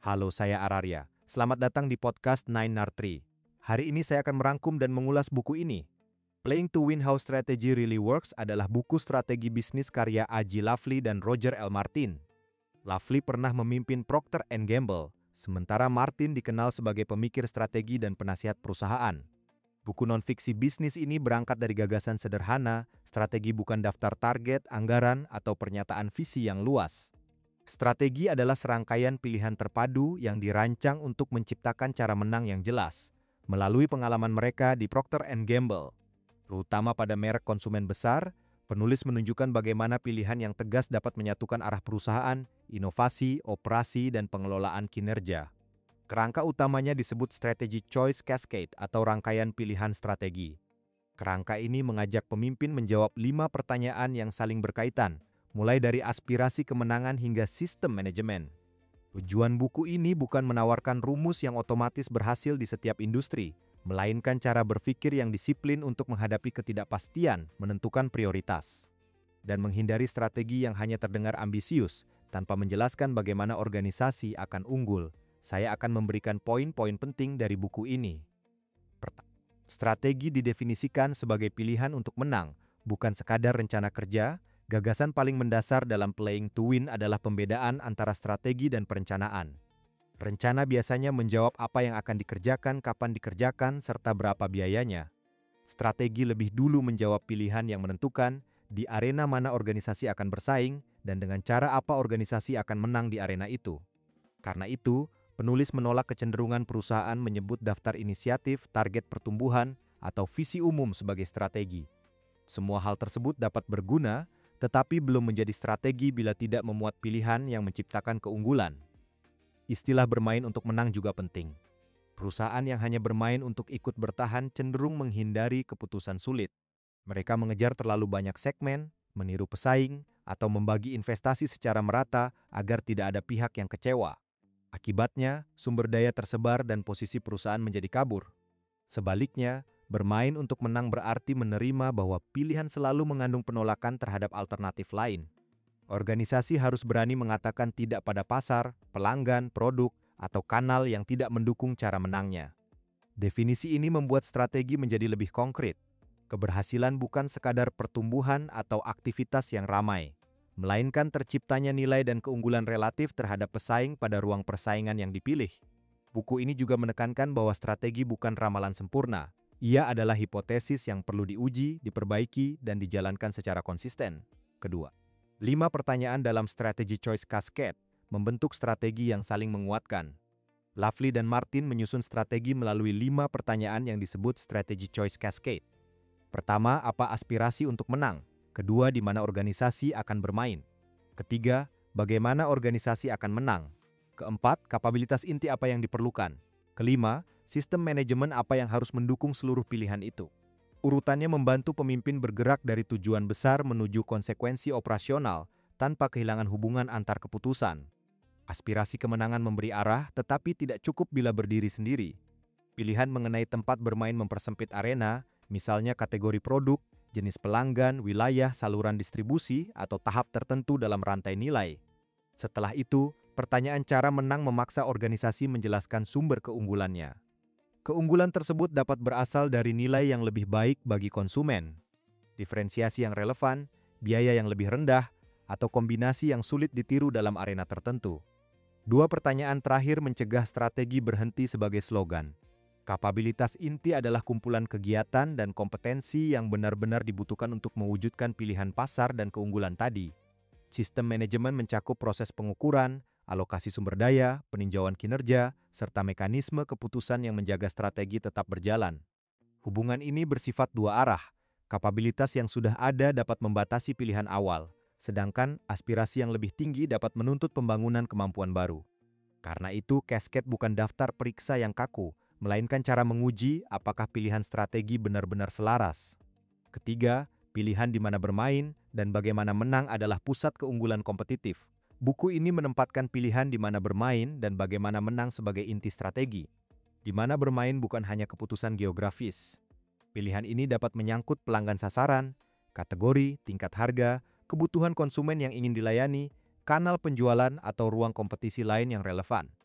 Halo, saya Araria. Selamat datang di podcast Nine Nar Tree. Hari ini saya akan merangkum dan mengulas buku ini. Playing to Win How Strategy Really Works adalah buku strategi bisnis karya A.J. Lafley dan Roger L. Martin. Lafley pernah memimpin Procter & Gamble, sementara Martin dikenal sebagai pemikir strategi dan penasihat perusahaan. Buku non-fiksi bisnis ini berangkat dari gagasan sederhana, strategi bukan daftar target, anggaran, atau pernyataan visi yang luas. Strategi adalah serangkaian pilihan terpadu yang dirancang untuk menciptakan cara menang yang jelas, melalui pengalaman mereka di Procter & Gamble. Terutama pada merek konsumen besar, penulis menunjukkan bagaimana pilihan yang tegas dapat menyatukan arah perusahaan, inovasi, operasi, dan pengelolaan kinerja. Kerangka utamanya disebut Strategy Choice Cascade atau rangkaian pilihan strategi. Kerangka ini mengajak pemimpin menjawab 5 pertanyaan yang saling berkaitan, mulai dari aspirasi kemenangan hingga sistem manajemen. Tujuan buku ini bukan menawarkan rumus yang otomatis berhasil di setiap industri, melainkan cara berpikir yang disiplin untuk menghadapi ketidakpastian, menentukan prioritas, dan menghindari strategi yang hanya terdengar ambisius tanpa menjelaskan bagaimana organisasi akan unggul. Saya akan memberikan poin-poin penting dari buku ini. Pertama, strategi didefinisikan sebagai pilihan untuk menang, bukan sekadar rencana kerja. Gagasan paling mendasar dalam playing to win adalah pembedaan antara strategi dan perencanaan. Rencana biasanya menjawab apa yang akan dikerjakan, kapan dikerjakan, serta berapa biayanya. Strategi lebih dulu menjawab pilihan yang menentukan di arena mana organisasi akan bersaing dan dengan cara apa organisasi akan menang di arena itu. Karena itu, penulis menolak kecenderungan perusahaan menyebut daftar inisiatif, target pertumbuhan, atau visi umum sebagai strategi. Semua hal tersebut dapat berguna, tetapi belum menjadi strategi bila tidak memuat pilihan yang menciptakan keunggulan. Istilah bermain untuk menang juga penting. Perusahaan yang hanya bermain untuk ikut bertahan cenderung menghindari keputusan sulit. Mereka mengejar terlalu banyak segmen, meniru pesaing, atau membagi investasi secara merata agar tidak ada pihak yang kecewa. Akibatnya, sumber daya tersebar dan posisi perusahaan menjadi kabur. Sebaliknya, bermain untuk menang berarti menerima bahwa pilihan selalu mengandung penolakan terhadap alternatif lain. Organisasi harus berani mengatakan tidak pada pasar, pelanggan, produk, atau kanal yang tidak mendukung cara menangnya. Definisi ini membuat strategi menjadi lebih konkret. Keberhasilan bukan sekadar pertumbuhan atau aktivitas yang ramai, melainkan terciptanya nilai dan keunggulan relatif terhadap pesaing pada ruang persaingan yang dipilih. Buku ini juga menekankan bahwa strategi bukan ramalan sempurna. Ia adalah hipotesis yang perlu diuji, diperbaiki, dan dijalankan secara konsisten. Kedua, 5 pertanyaan dalam Strategy Choice Cascade membentuk strategi yang saling menguatkan. Lafley dan Martin menyusun strategi melalui 5 pertanyaan yang disebut Strategy Choice Cascade. Pertama, apa aspirasi untuk menang? Kedua, di mana organisasi akan bermain? Ketiga, bagaimana organisasi akan menang? Keempat, kapabilitas inti apa yang diperlukan? Kelima, sistem manajemen apa yang harus mendukung seluruh pilihan itu. Urutannya membantu pemimpin bergerak dari tujuan besar menuju konsekuensi operasional tanpa kehilangan hubungan antar keputusan. Aspirasi kemenangan memberi arah, tetapi tidak cukup bila berdiri sendiri. Pilihan mengenai tempat bermain mempersempit arena, misalnya kategori produk, jenis pelanggan, wilayah, saluran distribusi, atau tahap tertentu dalam rantai nilai. Setelah itu, pertanyaan cara menang memaksa organisasi menjelaskan sumber keunggulannya. Keunggulan tersebut dapat berasal dari nilai yang lebih baik bagi konsumen, diferensiasi yang relevan, biaya yang lebih rendah, atau kombinasi yang sulit ditiru dalam arena tertentu. Dua pertanyaan terakhir mencegah strategi berhenti sebagai slogan. Kapabilitas inti adalah kumpulan kegiatan dan kompetensi yang benar-benar dibutuhkan untuk mewujudkan pilihan pasar dan keunggulan tadi. Sistem manajemen mencakup proses pengukuran, alokasi sumber daya, peninjauan kinerja, serta mekanisme keputusan yang menjaga strategi tetap berjalan. Hubungan ini bersifat dua arah. Kapabilitas yang sudah ada dapat membatasi pilihan awal, sedangkan aspirasi yang lebih tinggi dapat menuntut pembangunan kemampuan baru. Karena itu, cascade bukan daftar periksa yang kaku, melainkan cara menguji apakah pilihan strategi benar-benar selaras. Ketiga, pilihan di mana bermain dan bagaimana menang adalah pusat keunggulan kompetitif. Buku ini menempatkan pilihan di mana bermain dan bagaimana menang sebagai inti strategi. Di mana bermain bukan hanya keputusan geografis. Pilihan ini dapat menyangkut pelanggan sasaran, kategori, tingkat harga, kebutuhan konsumen yang ingin dilayani, kanal penjualan, atau ruang kompetisi lain yang relevan.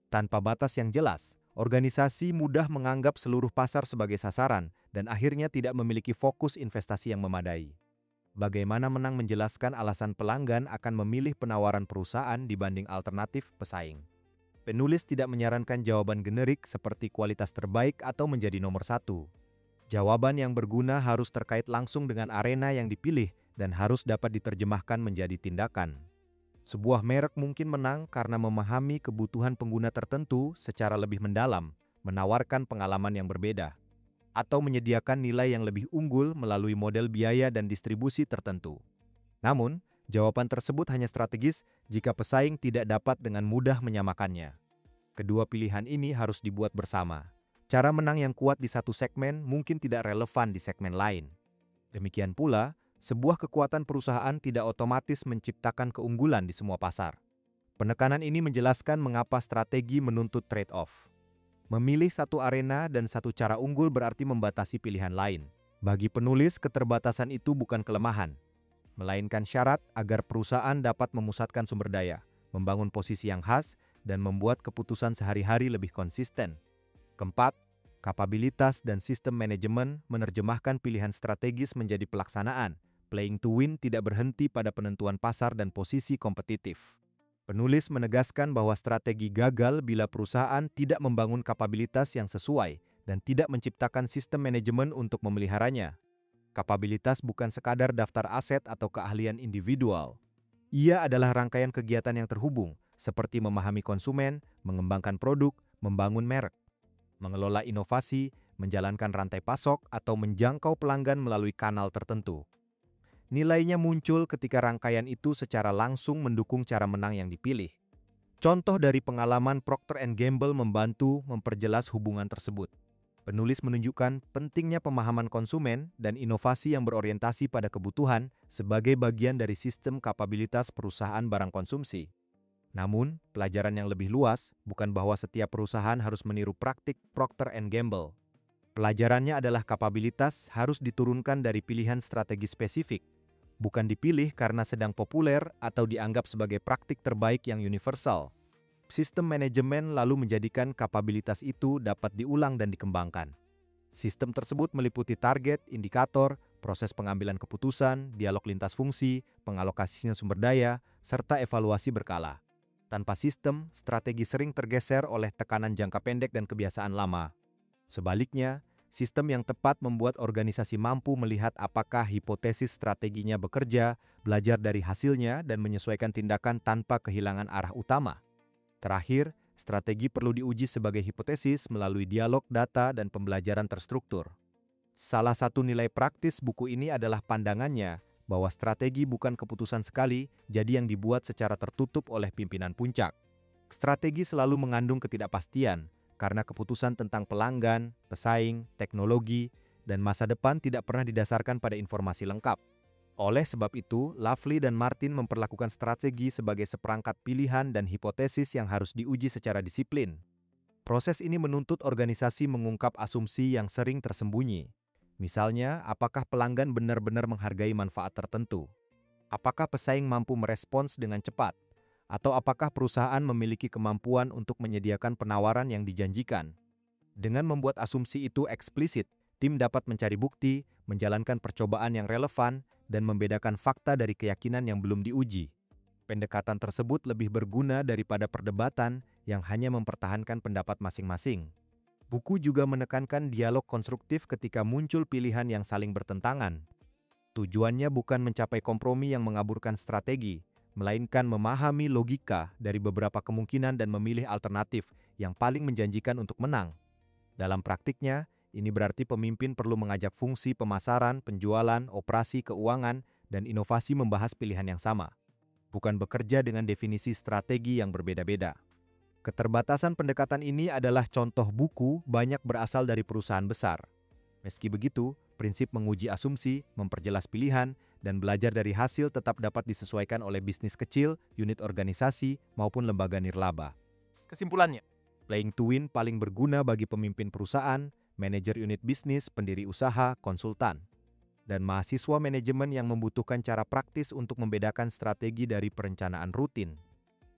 Tanpa batas yang jelas, organisasi mudah menganggap seluruh pasar sebagai sasaran dan akhirnya tidak memiliki fokus investasi yang memadai. Bagaimana Menang menjelaskan alasan pelanggan akan memilih penawaran perusahaan dibanding alternatif pesaing. Penulis tidak menyarankan jawaban generik seperti kualitas terbaik atau menjadi nomor satu. Jawaban yang berguna harus terkait langsung dengan arena yang dipilih dan harus dapat diterjemahkan menjadi tindakan. Sebuah merek mungkin menang karena memahami kebutuhan pengguna tertentu secara lebih mendalam, menawarkan pengalaman yang berbeda, atau menyediakan nilai yang lebih unggul melalui model biaya dan distribusi tertentu. Namun, jawaban tersebut hanya strategis jika pesaing tidak dapat dengan mudah menyamakannya. Kedua pilihan ini harus dibuat bersama. Cara menang yang kuat di satu segmen mungkin tidak relevan di segmen lain. Demikian pula, sebuah kekuatan perusahaan tidak otomatis menciptakan keunggulan di semua pasar. Penekanan ini menjelaskan mengapa strategi menuntut trade-off. Memilih satu arena dan satu cara unggul berarti membatasi pilihan lain. Bagi penulis, keterbatasan itu bukan kelemahan, melainkan syarat agar perusahaan dapat memusatkan sumber daya, membangun posisi yang khas, dan membuat keputusan sehari-hari lebih konsisten. Keempat, kapabilitas dan sistem manajemen menerjemahkan pilihan strategis menjadi pelaksanaan. Playing to win tidak berhenti pada penentuan pasar dan posisi kompetitif. Penulis menegaskan bahwa strategi gagal bila perusahaan tidak membangun kapabilitas yang sesuai dan tidak menciptakan sistem manajemen untuk memeliharanya. Kapabilitas bukan sekadar daftar aset atau keahlian individual. Ia adalah rangkaian kegiatan yang terhubung, seperti memahami konsumen, mengembangkan produk, membangun merek, mengelola inovasi, menjalankan rantai pasok, atau menjangkau pelanggan melalui kanal tertentu. Nilainya muncul ketika rangkaian itu secara langsung mendukung cara menang yang dipilih. Contoh dari pengalaman Procter & Gamble membantu memperjelas hubungan tersebut. Penulis menunjukkan pentingnya pemahaman konsumen dan inovasi yang berorientasi pada kebutuhan sebagai bagian dari sistem kapabilitas perusahaan barang konsumsi. Namun, pelajaran yang lebih luas bukan bahwa setiap perusahaan harus meniru praktik Procter & Gamble. Pelajarannya adalah kapabilitas harus diturunkan dari pilihan strategi spesifik, bukan dipilih karena sedang populer atau dianggap sebagai praktik terbaik yang universal. Sistem manajemen lalu menjadikan kapabilitas itu dapat diulang dan dikembangkan. Sistem tersebut meliputi target, indikator, proses pengambilan keputusan, dialog lintas fungsi, pengalokasian sumber daya, serta evaluasi berkala. Tanpa sistem, strategi sering tergeser oleh tekanan jangka pendek dan kebiasaan lama. Sebaliknya, sistem yang tepat membuat organisasi mampu melihat apakah hipotesis strateginya bekerja, belajar dari hasilnya, dan menyesuaikan tindakan tanpa kehilangan arah utama. Terakhir, strategi perlu diuji sebagai hipotesis melalui dialog data dan pembelajaran terstruktur. Salah satu nilai praktis buku ini adalah pandangannya bahwa strategi bukan keputusan sekali, jadi yang dibuat secara tertutup oleh pimpinan puncak. Strategi selalu mengandung ketidakpastian, karena keputusan tentang pelanggan, pesaing, teknologi, dan masa depan tidak pernah didasarkan pada informasi lengkap. Oleh sebab itu, Lafley dan Martin memperlakukan strategi sebagai seperangkat pilihan dan hipotesis yang harus diuji secara disiplin. Proses ini menuntut organisasi mengungkap asumsi yang sering tersembunyi. Misalnya, apakah pelanggan benar-benar menghargai manfaat tertentu? Apakah pesaing mampu merespons dengan cepat? Atau apakah perusahaan memiliki kemampuan untuk menyediakan penawaran yang dijanjikan? Dengan membuat asumsi itu eksplisit, tim dapat mencari bukti, menjalankan percobaan yang relevan, dan membedakan fakta dari keyakinan yang belum diuji. Pendekatan tersebut lebih berguna daripada perdebatan yang hanya mempertahankan pendapat masing-masing. Buku juga menekankan dialog konstruktif ketika muncul pilihan yang saling bertentangan. Tujuannya bukan mencapai kompromi yang mengaburkan strategi, melainkan memahami logika dari beberapa kemungkinan dan memilih alternatif yang paling menjanjikan untuk menang. Dalam praktiknya, ini berarti pemimpin perlu mengajak fungsi pemasaran, penjualan, operasi keuangan, dan inovasi membahas pilihan yang sama, bukan bekerja dengan definisi strategi yang berbeda-beda. Keterbatasan pendekatan ini adalah contoh buku banyak berasal dari perusahaan besar. Meski begitu, prinsip menguji asumsi, memperjelas pilihan, dan belajar dari hasil tetap dapat disesuaikan oleh bisnis kecil, unit organisasi, maupun lembaga nirlaba. Kesimpulannya, Playing to Win paling berguna bagi pemimpin perusahaan, manajer unit bisnis, pendiri usaha, konsultan, dan mahasiswa manajemen yang membutuhkan cara praktis untuk membedakan strategi dari perencanaan rutin.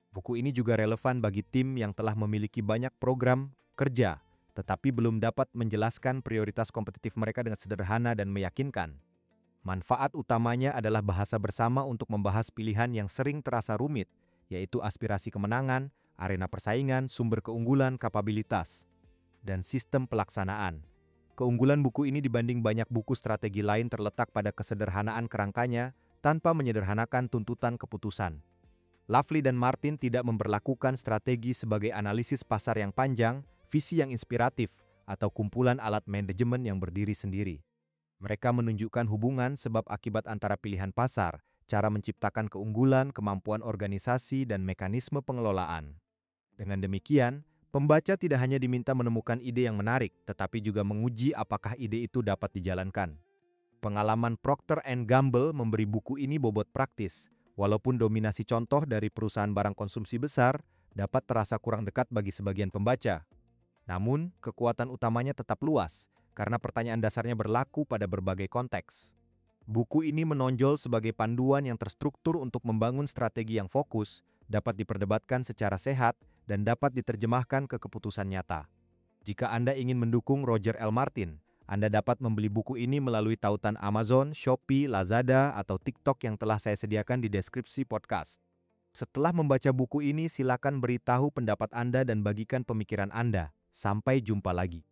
Buku ini juga relevan bagi tim yang telah memiliki banyak program kerja, tetapi belum dapat menjelaskan prioritas kompetitif mereka dengan sederhana dan meyakinkan. Manfaat utamanya adalah bahasa bersama untuk membahas pilihan yang sering terasa rumit, yaitu aspirasi kemenangan, arena persaingan, sumber keunggulan, kapabilitas, dan sistem pelaksanaan. Keunggulan buku ini dibanding banyak buku strategi lain terletak pada kesederhanaan kerangkanya tanpa menyederhanakan tuntutan keputusan. Lafley dan Martin tidak memperlakukan strategi sebagai analisis pasar yang panjang, visi yang inspiratif, atau kumpulan alat manajemen yang berdiri sendiri. Mereka menunjukkan hubungan sebab akibat antara pilihan pasar, cara menciptakan keunggulan, kemampuan organisasi, dan mekanisme pengelolaan. Dengan demikian, pembaca tidak hanya diminta menemukan ide yang menarik, tetapi juga menguji apakah ide itu dapat dijalankan. Pengalaman Procter & Gamble memberi buku ini bobot praktis, walaupun dominasi contoh dari perusahaan barang konsumsi besar dapat terasa kurang dekat bagi sebagian pembaca. Namun, kekuatan utamanya tetap luas, karena pertanyaan dasarnya berlaku pada berbagai konteks. Buku ini menonjol sebagai panduan yang terstruktur untuk membangun strategi yang fokus, dapat diperdebatkan secara sehat, dan dapat diterjemahkan ke keputusan nyata. Jika Anda ingin mendukung Roger L. Martin, Anda dapat membeli buku ini melalui tautan Amazon, Shopee, Lazada, atau TikTok yang telah saya sediakan di deskripsi podcast. Setelah membaca buku ini, silakan beritahu pendapat Anda dan bagikan pemikiran Anda. Sampai jumpa lagi.